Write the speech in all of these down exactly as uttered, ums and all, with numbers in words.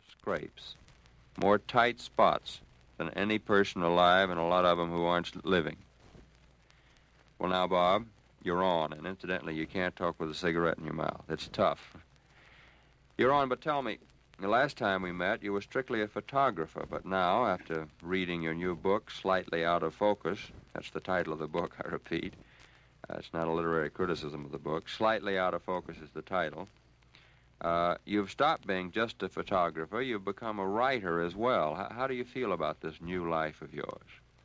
scrapes, more tight spots than any person alive, and a lot of them who aren't living. Well, now, Bob, you're on, and incidentally, you can't talk with a cigarette in your mouth. It's tough. You're on, but tell me, the last time we met, you were strictly a photographer, but now, after reading your new book, Slightly Out of Focus, that's the title of the book, I repeat. Uh, it's not a literary criticism of the book. Slightly Out of Focus is the title. Uh, you've stopped being just a photographer. You've become a writer as well. H- how do you feel about this new life of yours?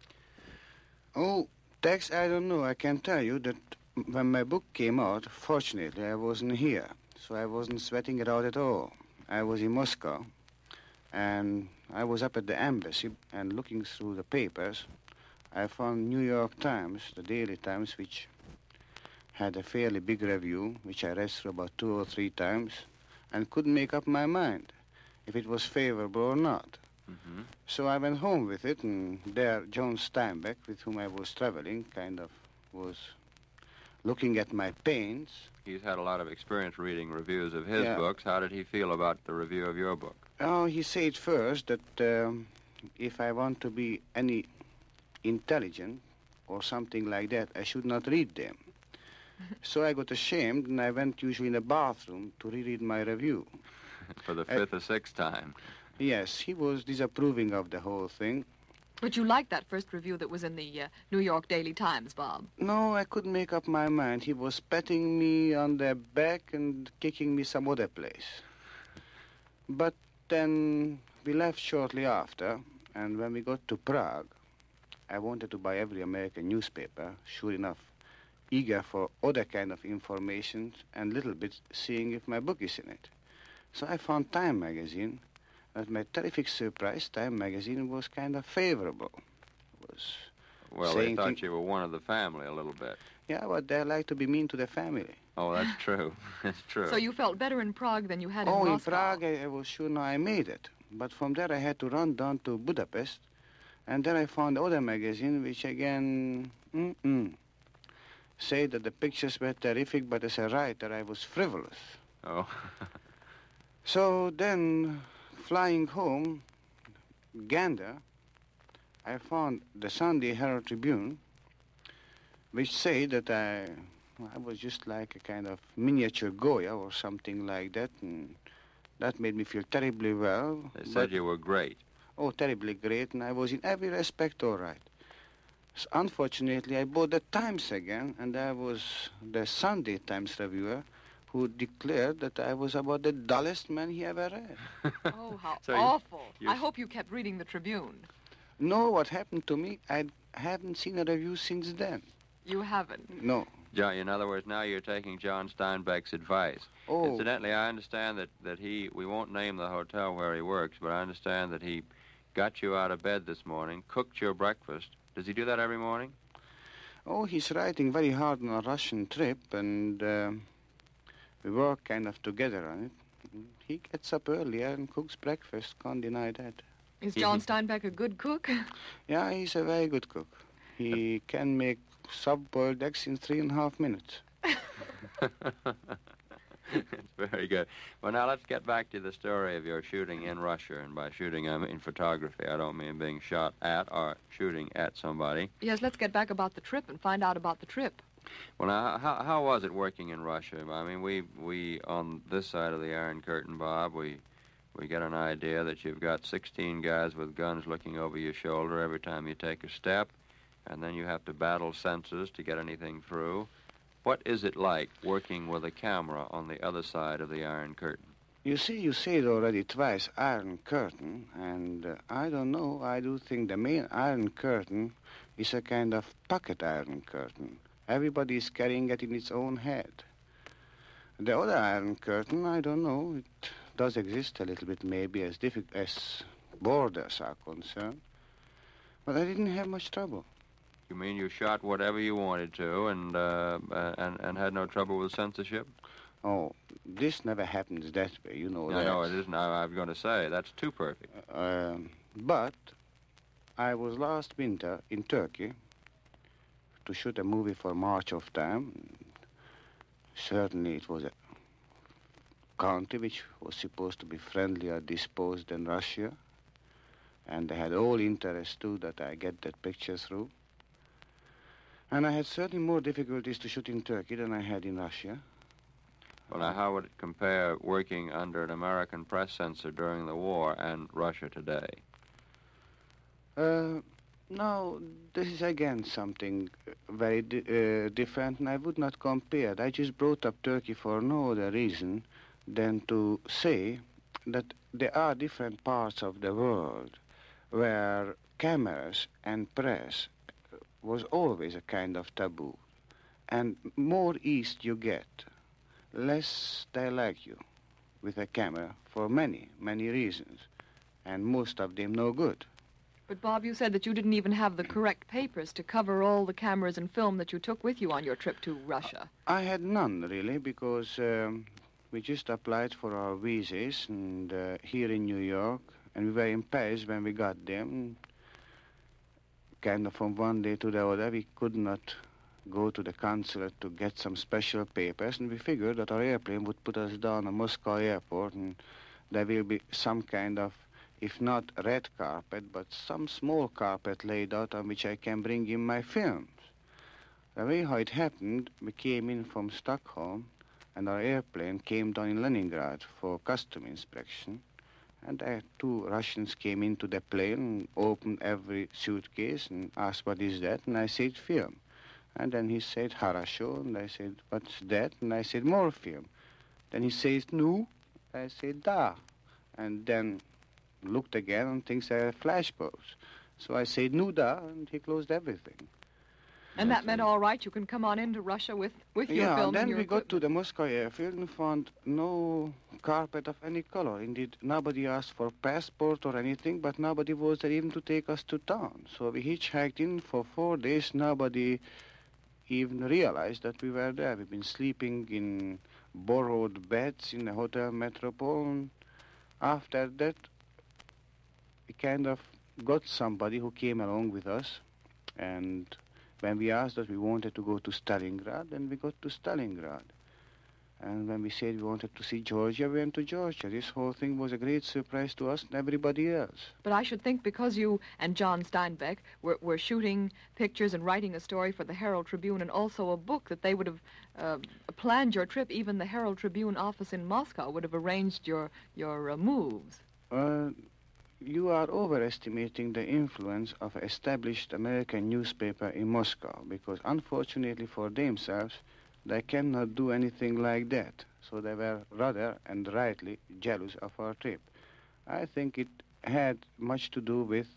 Oh, Tex, I don't know. I can tell you that when my book came out, fortunately, I wasn't here, so I wasn't sweating it out at all. I was in Moscow, and I was up at the embassy, and looking through the papers, I found New York Times, the Daily Times, which had a fairly big review, which I read through about two or three times, and couldn't make up my mind if it was favorable or not. Mm-hmm. So I went home with it, and there John Steinbeck, with whom I was traveling, kind of was looking at my paints. He's had a lot of experience reading reviews of his Yeah. books. How did he feel about the review of your book? Oh, he said first that um, if I want to be any intelligent or something like that, I should not read them. So I got ashamed, and I went usually in the bathroom to reread my review. For the Uh, fifth or sixth time. Yes, he was disapproving of the whole thing. But you liked that first review that was in the uh, New York Daily Times, Bob. No, I couldn't make up my mind. He was patting me on the back and kicking me some other place. But then we left shortly after, and when we got to Prague, I wanted to buy every American newspaper, sure enough, eager for other kind of information and little bit seeing if my book is in it. So I found Time magazine. At my terrific surprise, Time magazine was kind of favorable. Was Well, they saying thought thing- you were one of the family a little bit. Yeah, but they like to be mean to the family. Oh, that's true. That's true. So you felt better in Prague than you had in Oh, in Moscow. Prague, I, I was sure now I made it. But from there, I had to run down to Budapest. And then I found other magazine, which again, mm-mm, say that the pictures were terrific, but as a writer, I was frivolous. Oh. So then, flying home, Gander, I found the Sunday Herald Tribune, which said that I, I was just like a kind of miniature Goya or something like that, and that made me feel terribly well. They said but- you were great. Oh, terribly great, and I was in every respect all right. So unfortunately, I bought the Times again, and there was the Sunday Times reviewer who declared that I was about the dullest man he ever read. Oh, how So you- awful. you- I hope you kept reading the Tribune. No, what happened to me, I haven't seen a review since then. You haven't. No. John, in other words, now you're taking John Steinbeck's advice. Oh, Incidentally, I understand that, that he, we won't name the hotel where he works, but I understand that he got you out of bed this morning, cooked your breakfast. Does he do that every morning? oh, he's writing very hard on a Russian trip, and uh, we work kind of together on it. He gets up earlier and cooks breakfast, can't deny that. Is John Steinbeck a good cook? Yeah, he's a very good cook. He can make soft-boiled eggs in three and a half minutes. It's very good. Well, now let's get back to the story of your shooting in Russia. And by shooting, I mean photography. I don't mean being shot at or shooting at somebody. Yes, let's get back about the trip and find out about the trip. Well, now, how, how was it working in Russia? I mean, we, we on this side of the Iron Curtain, Bob, we, we get an idea that you've got sixteen guys with guns looking over your shoulder every time you take a step, and then you have to battle sensors to get anything through. What is it like working with a camera on the other side of the Iron Curtain? You see, you said already twice Iron Curtain, and uh, I don't know, I do think the main Iron Curtain is a kind of pocket Iron Curtain. Everybody is carrying it in its own head. The other Iron Curtain, I don't know, it does exist a little bit maybe as difficult as borders are concerned, but I didn't have much trouble. You mean you shot whatever you wanted to and, uh, and, and had no trouble with censorship? Oh, this never happens that way, you know No, that. no, it isn't. I, I'm going to say that's too perfect. Um, but I was last winter in Turkey to shoot a movie for March of Time. Certainly it was a country which was supposed to be friendlier disposed than Russia. And they had all interest, too, that I get that picture through. And I had certainly more difficulties to shoot in Turkey than I had in Russia. Well, now, how would it compare working under an American press censor during the war and Russia today? Uh, no, this is again something very di uh, different, and I would not compare it. I just brought up Turkey for no other reason than to say that there are different parts of the world where cameras and press was always a kind of taboo. And more east you get, less they like you with a camera for many, many reasons, and most of them no good. But, Bob, you said that you didn't even have the correct papers to cover all the cameras and film that you took with you on your trip to Russia. I had none, really, because um, we just applied for our visas and, uh, here in New York, and we were in Paris when we got them. Kind of from one day to the other, we could not go to the consulate to get some special papers, and we figured that our airplane would put us down at Moscow airport, and there will be some kind of, if not red carpet, but some small carpet laid out on which I can bring in my films. The way how it happened, we came in from Stockholm, and our airplane came down in Leningrad for custom inspection. And uh, two Russians came into the plane and opened every suitcase and asked, what is that? And I said, film. And then he said, Harasho. And I said, what's that? And I said, more film. Then he says, no. I said, da. And then looked again and thinks I have flashbulbs. So I said, no, da, and he closed everything. And that meant all right, you can come on into Russia with, with your yeah, film and then and your we got to equipment. the Moscow airfield and found no carpet of any color. Indeed, nobody asked for passport or anything, but nobody was there even to take us to town. So we hitchhiked in for four days. Nobody even realized that we were there. We've been sleeping in borrowed beds in the Hotel Metropole. And after that, we kind of got somebody who came along with us, and when we asked that we wanted to go to Stalingrad, then we got to Stalingrad. And when we said we wanted to see Georgia, we went to Georgia. This whole thing was a great surprise to us and everybody else. But I should think because you and John Steinbeck were, were shooting pictures and writing a story for the Herald Tribune and also a book, that they would have uh, planned your trip. Even the Herald Tribune office in Moscow would have arranged your, your uh, moves. Uh, you are overestimating the influence of an established American newspaper in Moscow, because unfortunately for themselves, they cannot do anything like that. So they were rather and rightly jealous of our trip. I think it had much to do with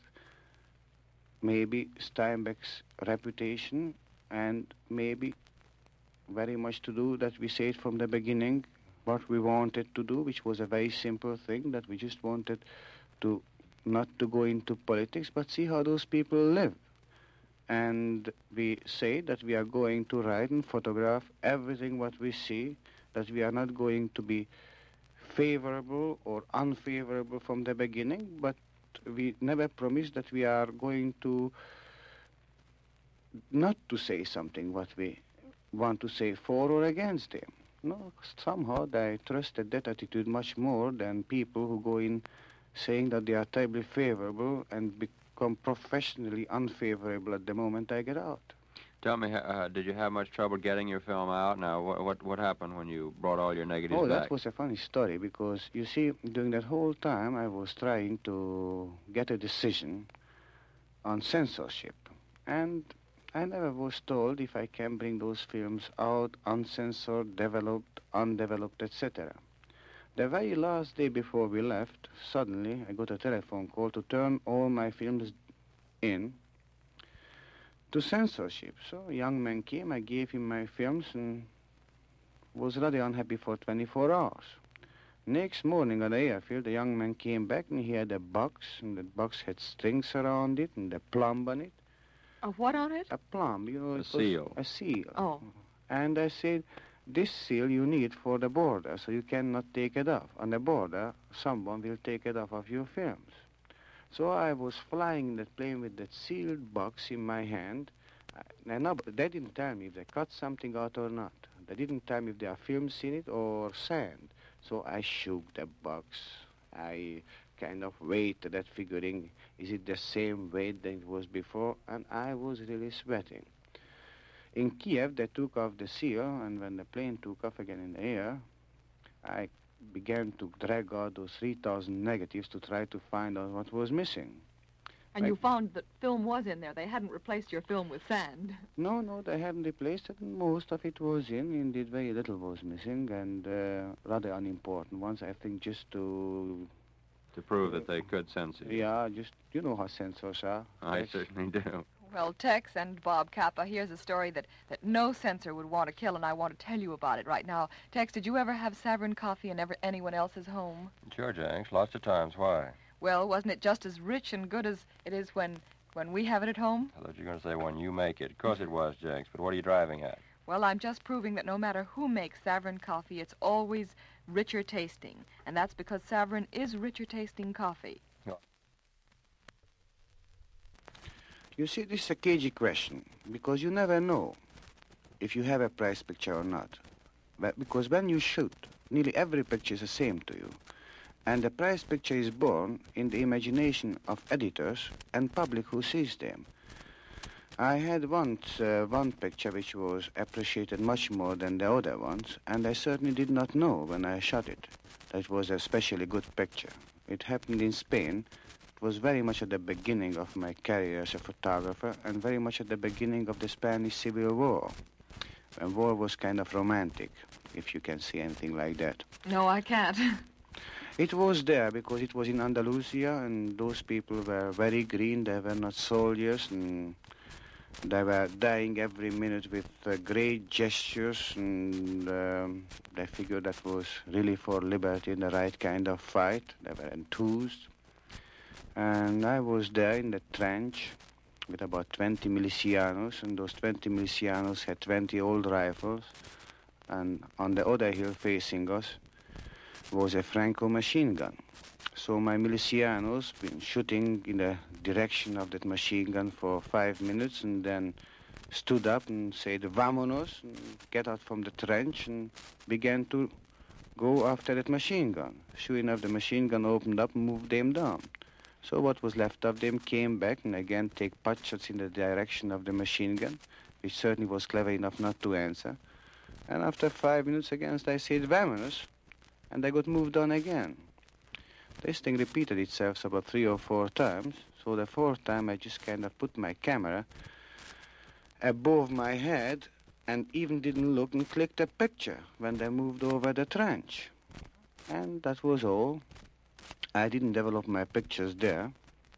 maybe Steinbeck's reputation, and maybe very much to do that we said from the beginning what we wanted to do, which was a very simple thing, that we just wanted to not to go into politics, but see how those people live. And we say that we are going to write and photograph everything what we see, that we are not going to be favorable or unfavorable from the beginning, but we never promise that we are going to not to say something what we want to say for or against them. No, somehow they trusted that attitude much more than people who go in saying that they are terribly favorable and become professionally unfavorable at the moment I get out. Tell me, uh, did you have much trouble getting your film out? Now, what what, what happened when you brought all your negatives oh, back? that was a funny story, because, you see, during that whole time I was trying to get a decision on censorship. And I never was told if I can bring those films out uncensored, developed, undeveloped, et cetera. The very last day before we left, suddenly I got a telephone call to turn all my films in to censorship. So a young man came, I gave him my films and was rather unhappy for twenty-four hours. Next morning at the airfield, the young man came back and he had a box, and the box had strings around it and a plumb on it. A what on it? A plumb, you know. A it was seal. A seal. Oh. And I said, this seal you need for the border, so you cannot take it off. On the border, someone will take it off of your films. So I was flying that plane with that sealed box in my hand. And they didn't tell me if they cut something out or not. They didn't tell me if there are films in it or sand. So I shook the box. I kind of weighted that, figuring, is it the same weight that it was before? And I was really sweating. In Kiev, they took off the seal, and when the plane took off again in the air, I began to drag out those three thousand negatives to try to find out what was missing. And I- you found that film was in there. They hadn't replaced your film with sand. No, no, they hadn't replaced it. Most of it was in. Indeed, very little was missing, and uh, rather unimportant ones, I think, just to... To prove that they could censor you. Yeah, just, you know how censors are. I Yes. certainly do. Well, Tex and Bob Kappa, here's a story that, that no censor would want to kill, and I want to tell you about it right now. Tex, did you ever have Savrin coffee in ever, anyone else's home? Sure, Jenks. Lots of times. Why? Well, wasn't it just as rich and good as it is when, when we have it at home? I thought you were going to say when you make it. Of course it was, Jenks, but what are you driving at? Well, I'm just proving that no matter who makes Savrin coffee, it's always richer tasting. And that's because Savrin is richer tasting coffee. You see, this is a cagey question, because you never know if you have a price picture or not. But because when you shoot, nearly every picture is the same to you. And the price picture is born in the imagination of editors and public who sees them. I had once uh, one picture which was appreciated much more than the other ones, and I certainly did not know when I shot it that it was a especially good picture. It happened in Spain. It was very much at the beginning of my career as a photographer and very much at the beginning of the Spanish Civil War, when war was kind of romantic, if you can see anything like that. No, I can't. It was there because it was in Andalusia, and those people were very green. They were not soldiers, and they were dying every minute with uh, great gestures, and um, they figured that was really for liberty and the right kind of fight. They were enthused. And I was there in the trench with about twenty milicianos, and those twenty milicianos had twenty old rifles, and on the other hill facing us was a Franco machine gun. So my milicianos been shooting in the direction of that machine gun for five minutes and then stood up and said, "Vamonos," and get out from the trench and began to go after that machine gun. Sure enough, the machine gun opened up and moved them down. So what was left of them came back and again take pot shots in the direction of the machine gun, which certainly was clever enough not to answer. And after five minutes again, I said, "Vamonos," and they got moved on again. This thing repeated itself about three or four times. So the fourth time, I just kind of put my camera above my head and even didn't look and clicked a picture when they moved over the trench. And that was all. I didn't develop my pictures there.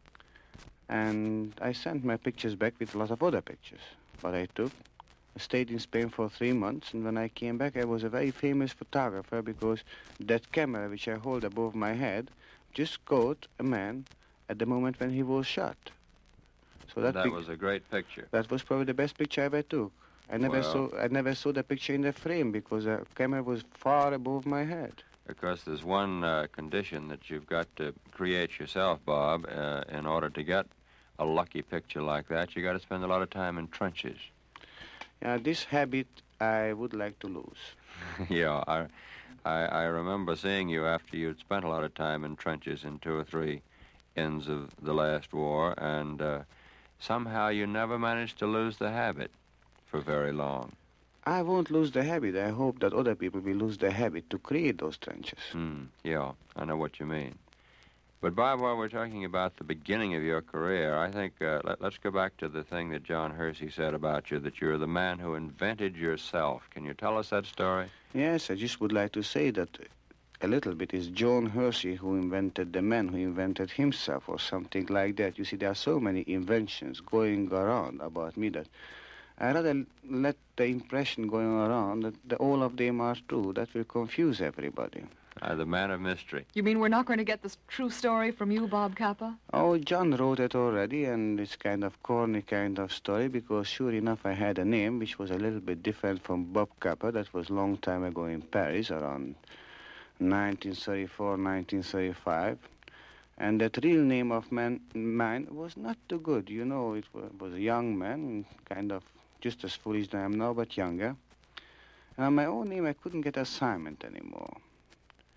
And I sent my pictures back with a lot of other pictures, what I took. I stayed in Spain for three months, and when I came back, I was a very famous photographer because that camera which I hold above my head just caught a man at the moment when he was shot. So that, That pic- was a great picture. that was probably the best picture I ever took. I never Well- saw I never saw the picture in the frame because the camera was far above my head. Because there's one uh, condition that you've got to create yourself, Bob, uh, in order to get a lucky picture like that. You got to spend a lot of time in trenches. Yeah, this habit I would like to lose. yeah, I, I, I remember seeing you after you'd spent a lot of time in trenches in two or three ends of the last war, and uh, somehow you never managed to lose the habit for very long. I won't lose the habit. I hope that other people will lose the habit to create those trenches. Hmm, yeah, I know what you mean. But, Bob, while we're talking about the beginning of your career, I think uh, let, let's go back to the thing that John Hersey said about you, that you're the man who invented yourself. Can you tell us that story? Yes, I just would like to say that a little bit is John Hersey who invented the man who invented himself or something like that. You see, there are so many inventions going around about me that I rather let the impression going around that the, all of them are true. That will confuse everybody. Uh, the man of mystery. You mean we're not going to get this true story from you, Bob Kappa? Oh, John wrote it already, and it's kind of corny kind of story because sure enough I had a name which was a little bit different from Bob Kappa. That was a long time ago in Paris, around nineteen thirty-four, nineteen thirty-five. And that real name of man, mine was not too good. You know, it was, was a young man, kind of just as foolish as I am now, but younger. And on my own name, I couldn't get assignment anymore.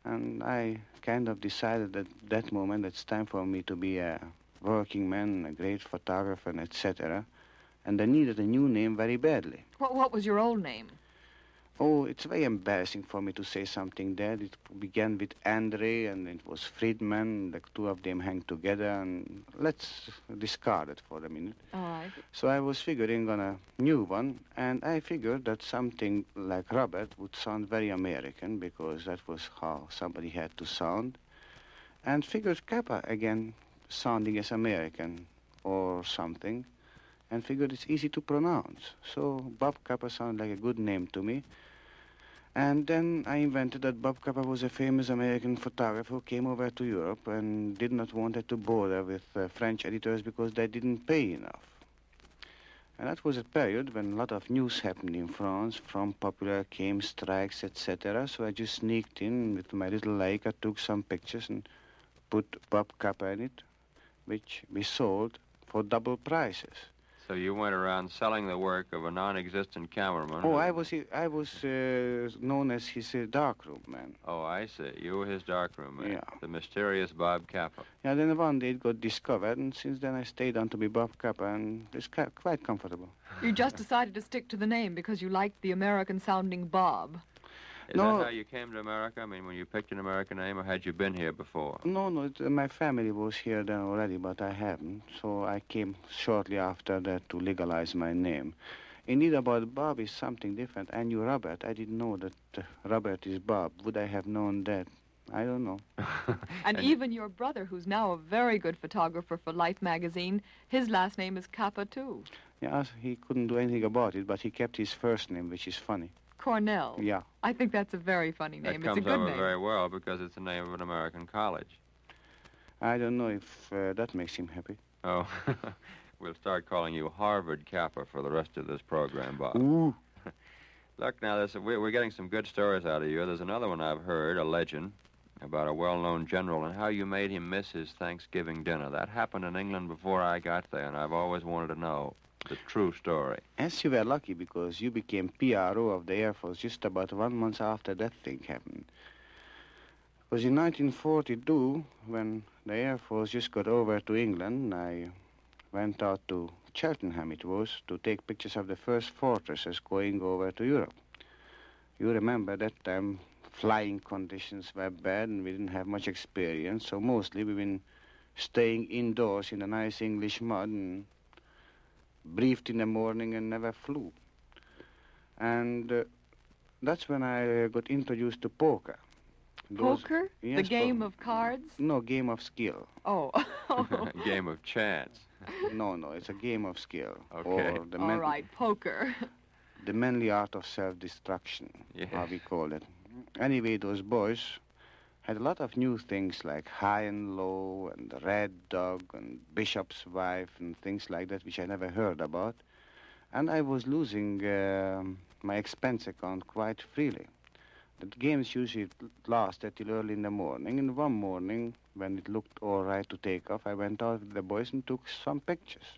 And I kind of decided at that moment it's time for me to be a working man, a great photographer, and et cetera. And I needed a new name very badly. What, what was your old name? Oh, it's very embarrassing for me to say something there. It began with Andre, and it was Friedman. The two of them hang together, and let's discard it for a minute. All right. So I was figuring on a new one, and I figured that something like Robert would sound very American, because that was how somebody had to sound. And figured Kappa, again, sounding as American or something, and figured it's easy to pronounce. So Bob Kappa sounded like a good name to me. And then I invented that Bob Kappa was a famous American photographer who came over to Europe and did not want to bother with uh, French editors because they didn't pay enough. And that was a period when a lot of news happened in France. From Popular came strikes, et cetera. So I just sneaked in with my little Leica, took some pictures and put Bob Kappa in it, which we sold for double prices. So you went around selling the work of a non-existent cameraman. Oh, who- I was I was uh, known as his uh, darkroom man. Oh, I see. You were his darkroom man. Yeah. The mysterious Bob Kappa. Yeah, then one day it got discovered, and since then I stayed on to be Bob Kappa, and it's ki- quite comfortable. You just decided to stick to the name because you liked the American-sounding Bob. Is No. that how you came to America? I mean, when you picked an American name, or had you been here before? No, no, it, uh, my family was here then already, but I haven't. So I came shortly after that to legalize my name. Indeed, about Bob is something different. I knew Robert. I didn't know that uh, Robert is Bob. Would I have known that? I don't know. And even your brother, who's now a very good photographer for Life magazine, his last name is Kappa, too. Yes, he couldn't do anything about it, but he kept his first name, which is funny. Cornell. Yeah. I think that's a very funny name. That It's a comes good over name. very well because it's the name of an American college. I don't know if uh, that makes him happy. Oh, we'll start calling you Harvard Kappa for the rest of this program, Bob. Ooh. Look, now, this, we're, we're getting some good stories out of you. There's another one I've heard, a legend, about a well-known general and how you made him miss his Thanksgiving dinner. That happened in England before I got there, and I've always wanted to know the true story. As you were lucky because you became P R O of the Air Force just about one month after that thing happened. It was in nineteen forty-two, when the Air Force just got over to England, I went out to Cheltenham, it was, to take pictures of the first fortresses going over to Europe. You remember that time flying conditions were bad and we didn't have much experience, so mostly we've been staying indoors in the nice English mud and briefed in the morning and never flew. And uh, that's when I uh, got introduced to poker. Those- Poker? the Yes, game po- of cards? No, game of skill. Oh. Game of chance. No, no, it's a game of skill. Okay. Or the, All man- right, poker. the manly art of self-destruction, Yes. how we call it. Anyway, those boys had a lot of new things like high and low and the red dog and bishop's wife and things like that, which I never heard about. And I was losing um my expense account quite freely. The games usually lasted till early in the morning, and one morning, when it looked all right to take off, I went out with the boys and took some pictures.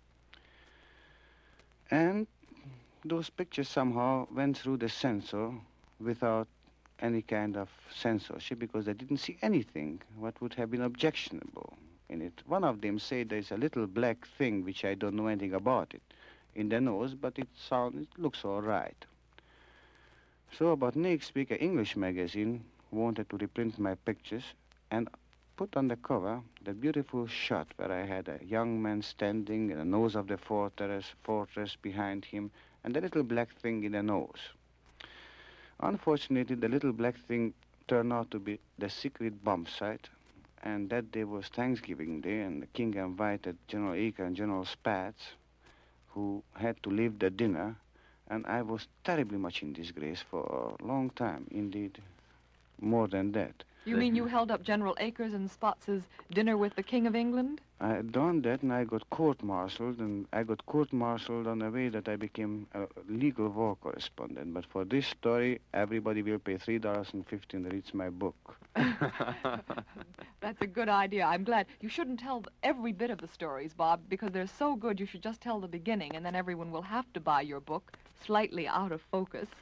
And those pictures somehow went through the censor without any kind of censorship because they didn't see anything what would have been objectionable in it. One of them said there's a little black thing, which I don't know anything about it, in the nose, but it sound, it looks all right. So about next week, an English magazine wanted to reprint my pictures and put on the cover the beautiful shot where I had a young man standing in the nose of the fortress, fortress behind him, and the little black thing in the nose. Unfortunately, the little black thing turned out to be the secret bomb site, and that day was Thanksgiving Day, and the king invited General Eaker and General Spatz, who had to leave the dinner, and I was terribly much in disgrace for a long time, indeed, more than that. You mean you held up General Akers and Spots's dinner with the King of England? I had done that, and I got court-martialed, and I got court-martialed on the way that I became a legal war correspondent. But for this story, everybody will pay three dollars and fifty cents to read my book. That's a good idea. I'm glad. You shouldn't tell every bit of the stories, Bob, because they're so good. You should just tell the beginning, and then everyone will have to buy your book, slightly out of focus.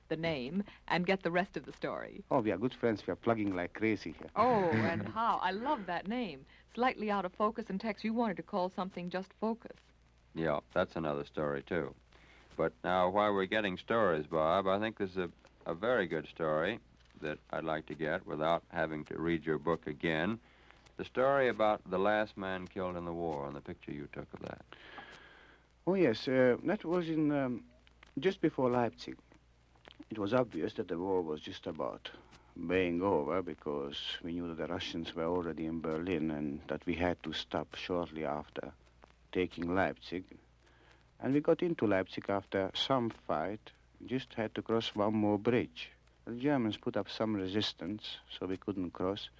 the name and get the rest of the story. Oh, we are good friends. We are plugging like crazy here. Oh, and how? I love that name. Slightly out of focus and text. You wanted to call something just Focus. Yeah, that's another story, too. But now, while we're getting stories, Bob, I think this is a, a very good story that I'd like to get without having to read your book again. The story about the last man killed in the war and the picture you took of that. Oh, yes. Uh, that was in um, just before Leipzig. It was obvious that the war was just about being over because we knew that the Russians were already in Berlin and that we had to stop shortly after taking Leipzig. And we got into Leipzig after some fight, just had to cross one more bridge. The Germans put up some resistance, so we couldn't cross.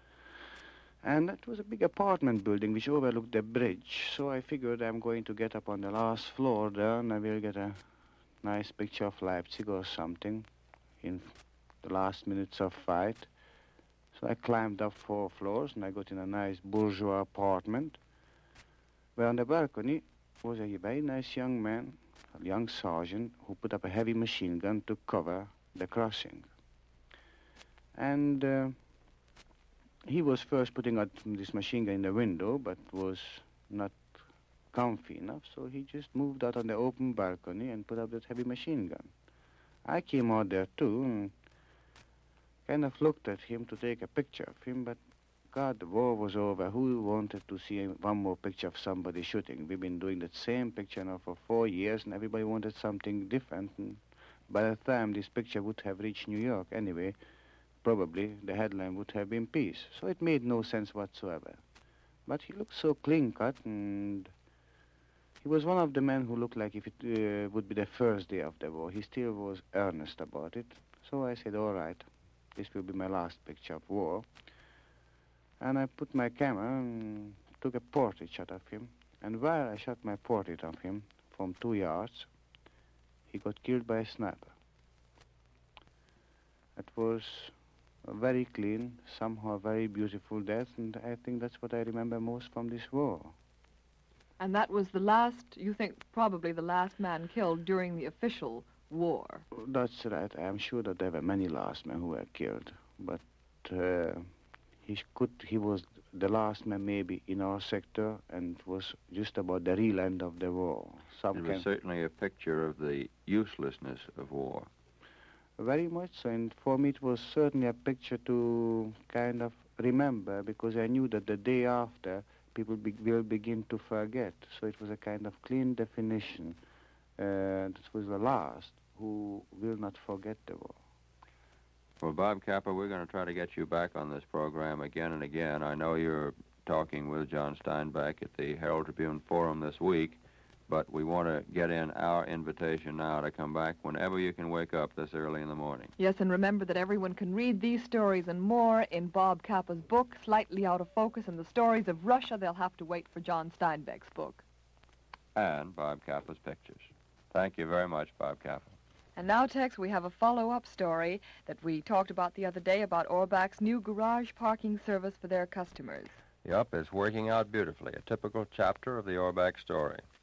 And that was a big apartment building which overlooked the bridge. So I figured I'm going to get up on the last floor there and I will get a nice picture of Leipzig or something in the last minutes of fight. So I climbed up four floors and I got in a nice bourgeois apartment where on the balcony was a very nice young man, a young sergeant, who put up a heavy machine gun to cover the crossing. And uh, he was first putting out this machine gun in the window, but was not comfy enough, so he just moved out on the open balcony and put up that heavy machine gun. I came out there too and kind of looked at him to take a picture of him, but God, the war was over. Who wanted to see one more picture of somebody shooting? We've been doing that same picture now for four years, and everybody wanted something different. And by the time this picture would have reached New York anyway, probably the headline would have been peace. So it made no sense whatsoever. But he looked so clean-cut, and he was one of the men who looked like if it uh, would be the first day of the war. He still was earnest about it. So I said, all right, this will be my last picture of war. And I put my camera and took a portrait shot of him. And while I shot my portrait of him from two yards, he got killed by a sniper. It was a very clean, somehow very beautiful death, and I think that's what I remember most from this war. And that was the last, you think, probably the last man killed during the official war. That's right. I am sure that there were many last men who were killed, but uh, he could. He was the last man maybe in our sector, and it was just about the real end of the war. Some It was can... certainly a picture of the uselessness of war. Very much so, and for me it was certainly a picture to kind of remember, because I knew that the day after people be will begin to forget. So it was a kind of clean definition. Uh, this was the last who will not forget the war. Well, Bob Capa, we're going to try to get you back on this program again and again. I know you're talking with John Steinbeck at the Herald Tribune Forum this week, but we want to get in our invitation now to come back whenever you can wake up this early in the morning. Yes, and remember that everyone can read these stories and more in Bob Capa's book, Slightly Out of Focus, and the stories of Russia. They'll have to wait for John Steinbeck's book. And Bob Capa's pictures. Thank you very much, Bob Capa. And now, Tex, we have a follow-up story that we talked about the other day about Orbach's new garage parking service for their customers. Yup, it's working out beautifully. A typical chapter of the Orbach story.